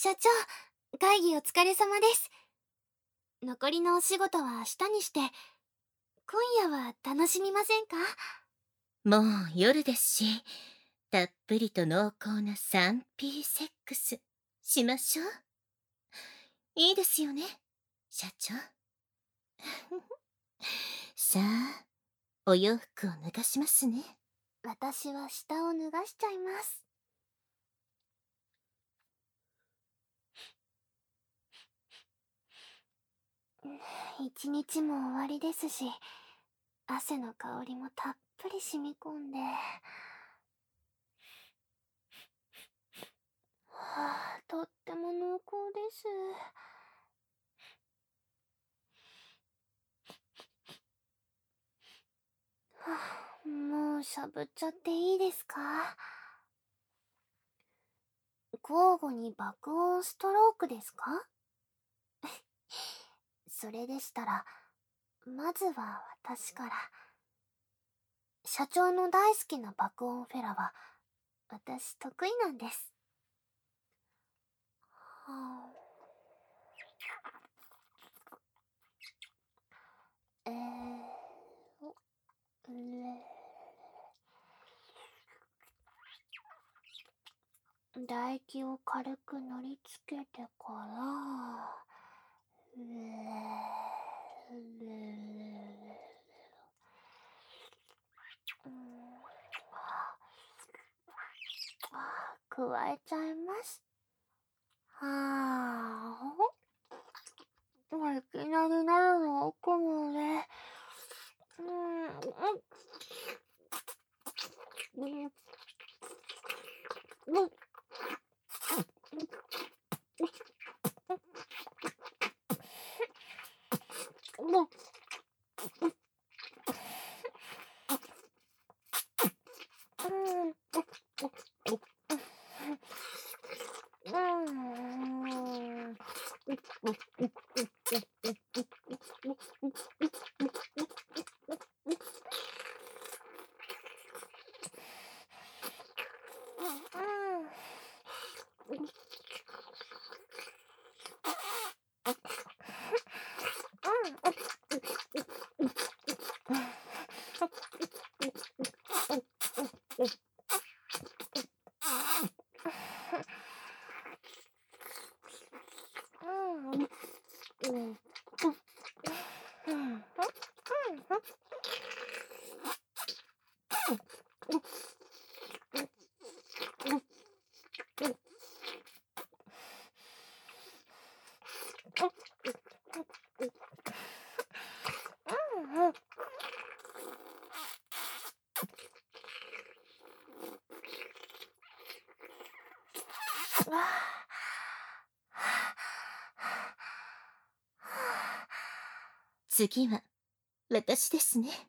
社長、会議お疲れ様です。残りのお仕事は明日にして、今夜は楽しみませんか？ もう夜ですし、たっぷりと濃厚な 3P セックスしましょう。いいですよね、社長。さあ、お洋服を脱がしますね。 私は下を脱がしちゃいます。一日も終わりですし、汗の香りもたっぷり染み込んで。とっても濃厚です。もうしゃぶっちゃっていいですか？交互に爆音ストロークですか？それでしたら、まずは私から。社長の大好きな爆音フェラは、私得意なんです。はあ、えー、唾液を軽く塗りつけてから、加えちゃいます。いきなりなるの奥もね。 次は、私ですね。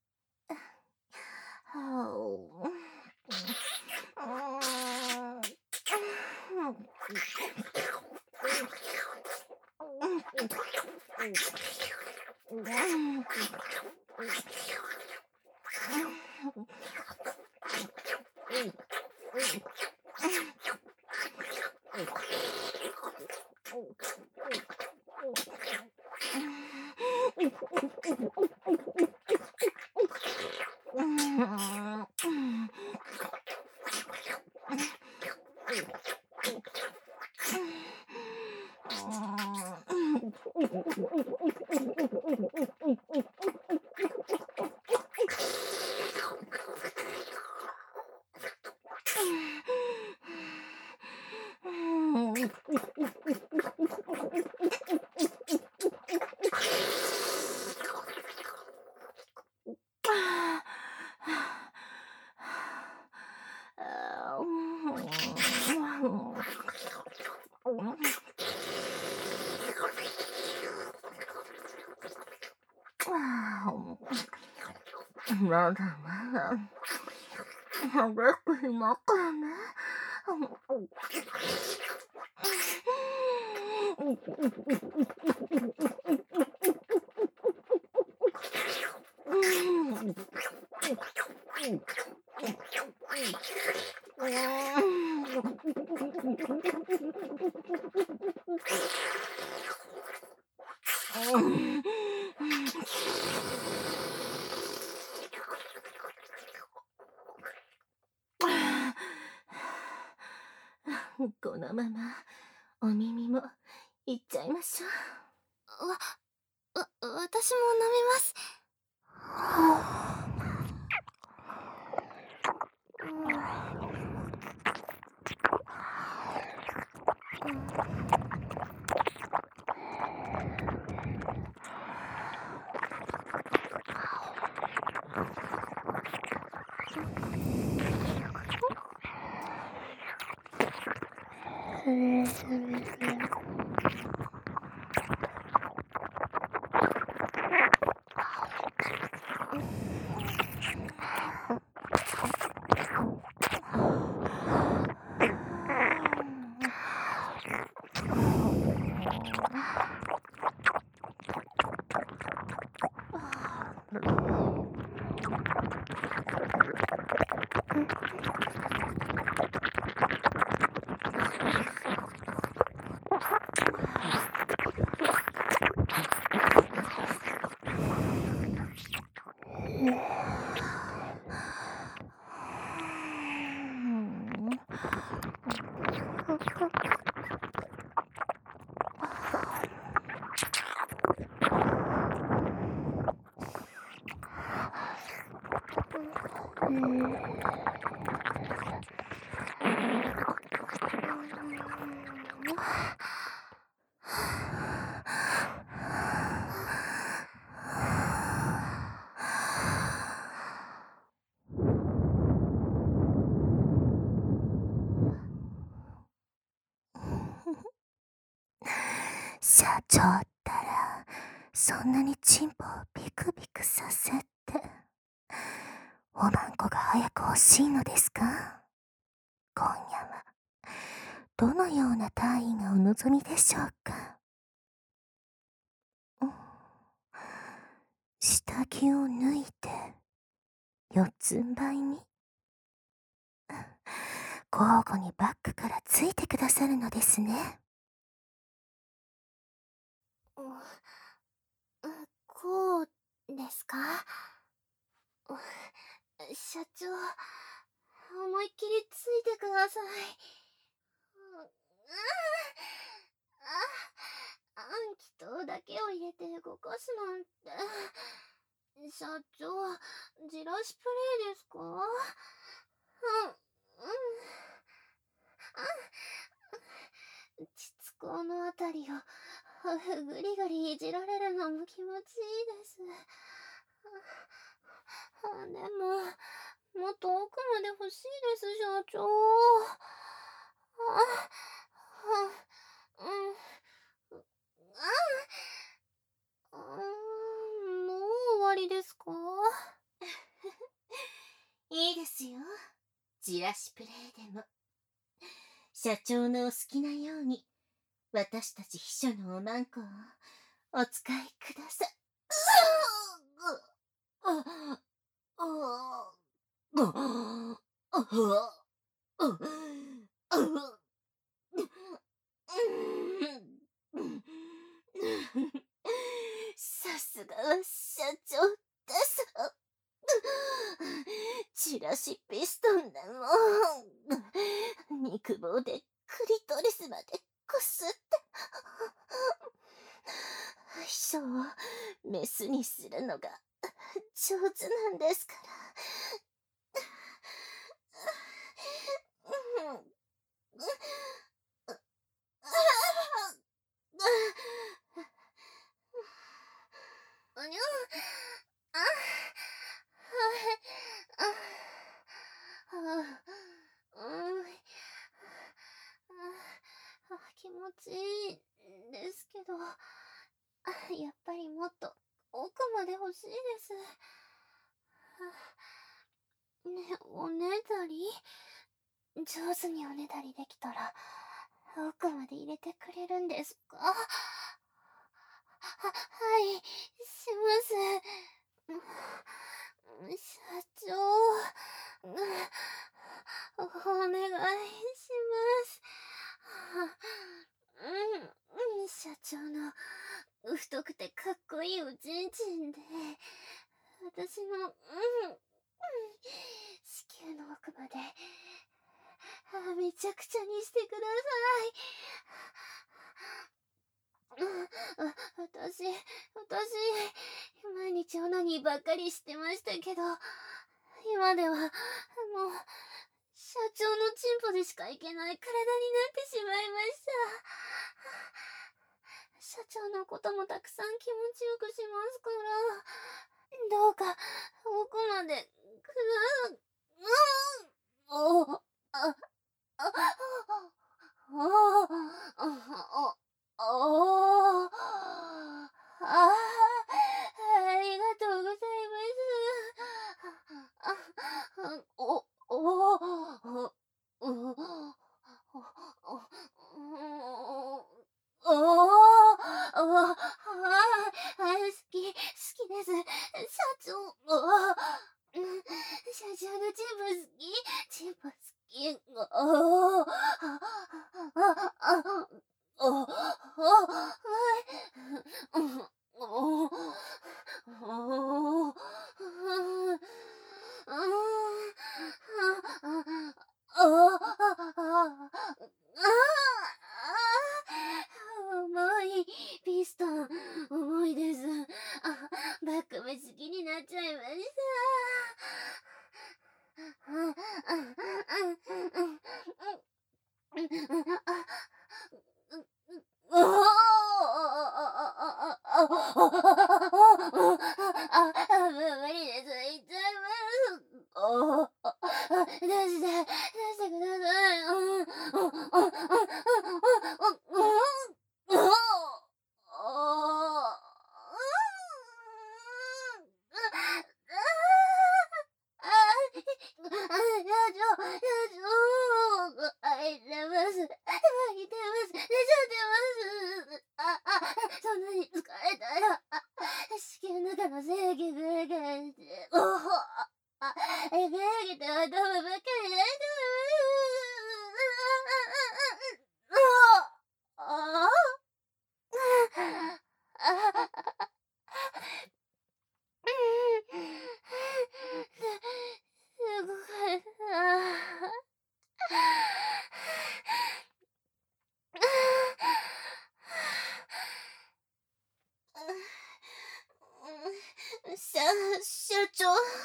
まだまだ、早く暇かね。 このままお耳もいっちゃいましょ私も舐めます。 社長ったら、そんなにチンポをビクビクさせて、おまんこが早く欲しいのですか？今夜は、どのような大意がお望みでしょうか？下着を脱いで、四つん這いに。交互にバックからついてくださるのですね。 こうですか？社長、思いっきりついてください。暗気筒だけを入れて動かすなんて。社長、じらしプレイですか？膣口のあたりをぐりぐりいじられるのも気持ちいいです。でも、もっと奥まで欲しいです、社長。もう終わりですか？ いいですよ。じらしプレイでも。社長のお好きなように、私たち秘書のおまんこをお使いください。さすがは社長です。チラシピストンだもん。肉棒でクリトリスまでこすって。秘書をメスにするのが上手なんですから。 気持ちいいですけど、やっぱりもっと奥まで欲しいです。ね、おねだり上手におねだりできたら奥まで入れてくれるんですか？はい、します。社長、お願いします。 社長の太くてかっこいいおちんちんで、私の、子宮の奥まで、めちゃくちゃにしてください。私、毎日オナニーばっかりしてましたけど、今では、もう、社長のチンポでしかいけない体になってしまいました。社長のこともたくさん気持ちよくしますから、どうか、奥まで、おあ、あ、あ、ありがとうございます。好きです。社長。社長のチンポ好き。チンポ好き。重い。ピストン、重いです。バック目好きになっちゃいました無理です。行っちゃいます。出してください。そんなに疲れたら、子宮の中の精液がして、精液と頭ばっかり出してすごかった。社長。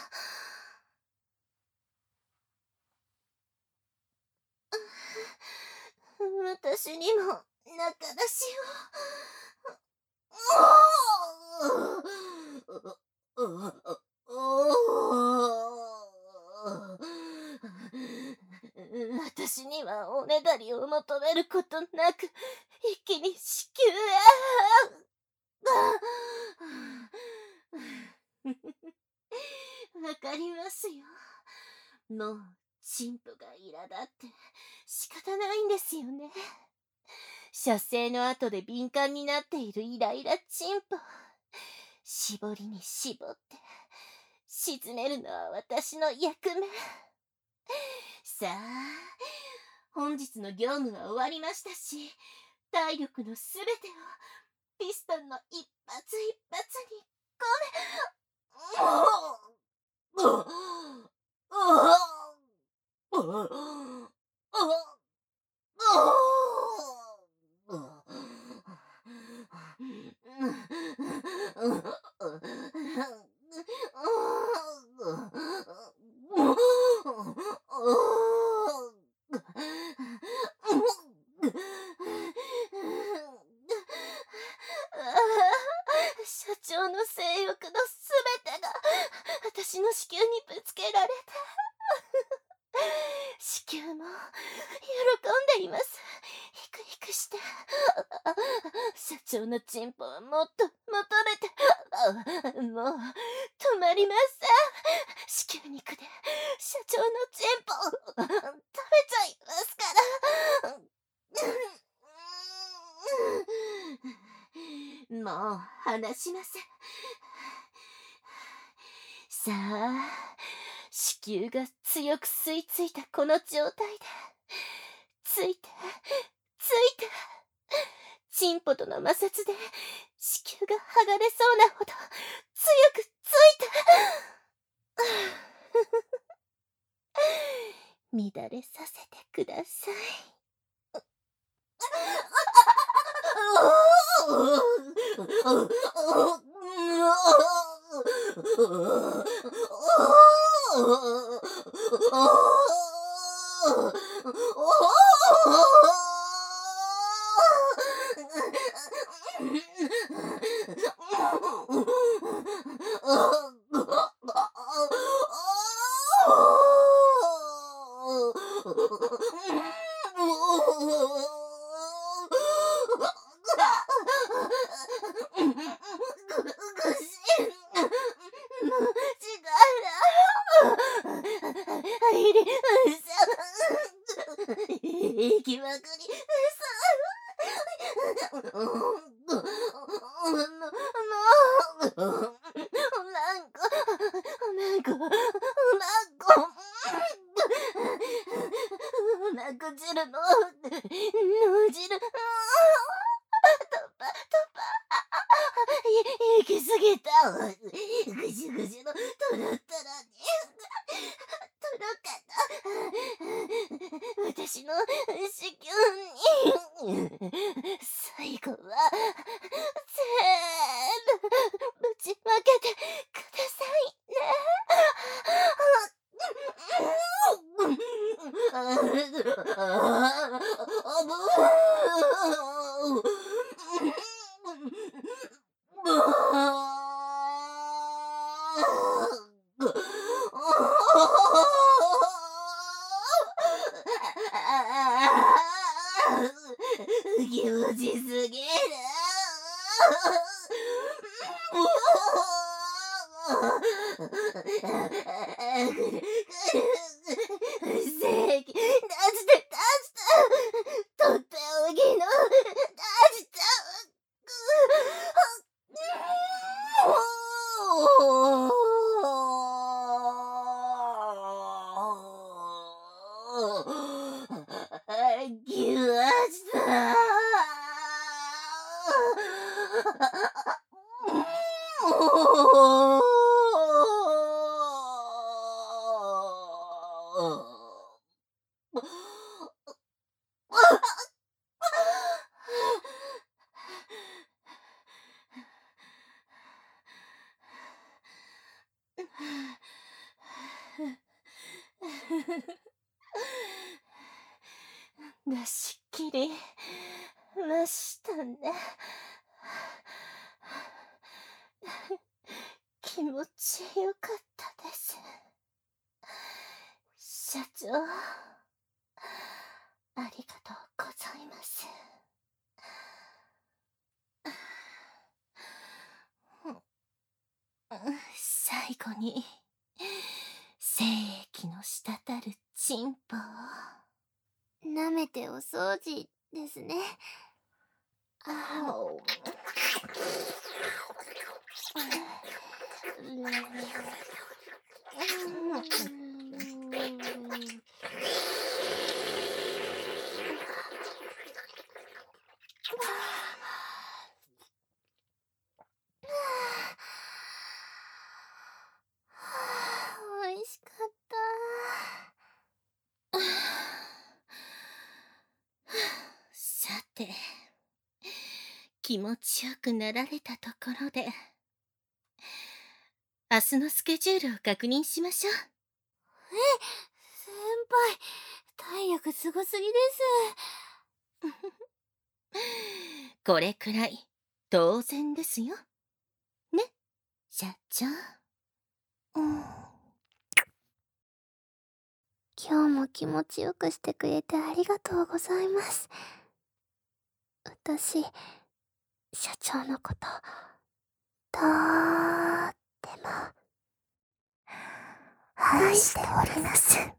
私にも中出しを。私にはおねだりを求めることなく、一気に子宮へ。わかりますよ。もう、チンポが苛立って仕方ないんですよね。射精の後で敏感になっているイライラチンポ。絞りに絞って、沈めるのは私の役目。さあ、本日の業務は終わりましたし、体力のすべてをピストンの一発一発に込社長の性欲のすべてが私の子宮にぶつけられた。子宮も喜んでいます。ヒクヒクして。社長のチンポはもっと求めて。もう止まりません。子宮肉で社長のチンポ食べちゃいますから。もう話しません。さあ、子宮が強く吸い付いたこの状態で、ついてチンポとの摩擦で子宮が剥がれそうなほど強くついた。乱れさせてください。行きまくり汁の汁行き過ぎた。ぐじゅぐじゅのとろとろにとろかな。私の子宮に最後は全部ぶちまけてくださいね。気持ちすぎる。正規出してとっておきの出したぎゅわした。出し切りましたね。気持ちよかったです。社長、ありがとうございます。最後に精液の滴るチンポを舐めてお掃除ですね。美味しかった。 さて、気持ちよくなられたところで、明日のスケジュールを確認しましょう。 先輩、体力すごすぎです。 これくらい当然ですよ。ね、社長。 今日も気持ちよくしてくれてありがとうございます。私、社長のこと、とっても愛しております。